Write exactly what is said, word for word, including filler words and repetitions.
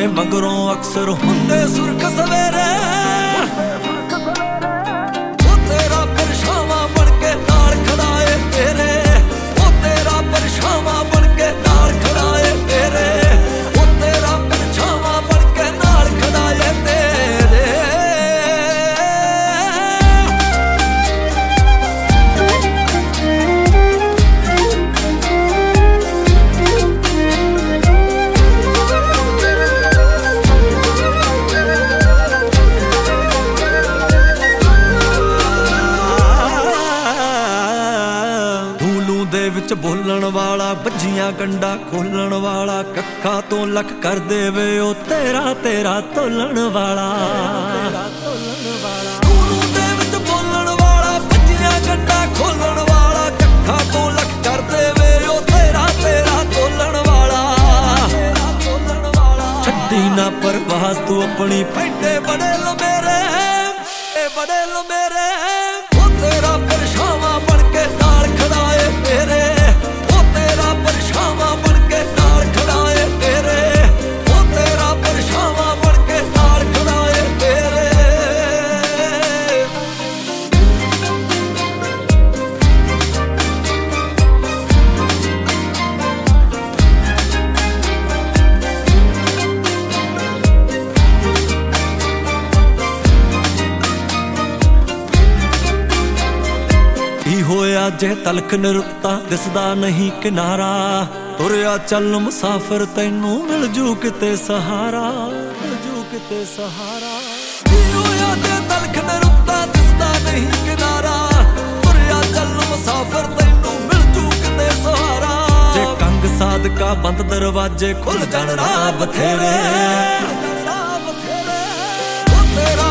मगरों अक्सर हुंदे सुर्ख सवेरे तेरा परछावां बन के नाल खड़ा है तेरे, ओ तेरा परछावां बन के नाल खड़ा है तेरे, ओ तेरा परछावां बन के नाल खड़ा है तेरे। दे विच बोलण वाला बज्जियां गंडा खोलण वाला कक्खा तो लख कर देवे ओ तेरा तेरा तोलण वाला। दे विच बोलण वाला बज्जियां गंडा खोलण वाला कक्खा तो लख कर देवे ओ तेरा तेरा तोलण वाला। छड्डी ना परवास तू अपनी पैंडे बड़े लो मेरे बड़े लो मेरे, ओ तेरा परछावां बन के नाल खड़ा है तेरे, ओ तेरा परछावां बन के नाल खड़ा है तेरे, ओ तेरा परछावां बन के नाल खड़ा है तेरे। होया जे तलख निरुत्ता दिसदा नहीं किनारा, तुरया चल मुसाफिर तैनू मिल जू किते सहारा, मिल जू किते सहारा। होया जे तलख निरुत्ता दिसदा नहीं किनारा, तुरया चल मुसाफिर तैनू मिल जू किते सहारा। जे कंग साधका बंद दरवाजे खुल जाण राह बथेरे, तेरा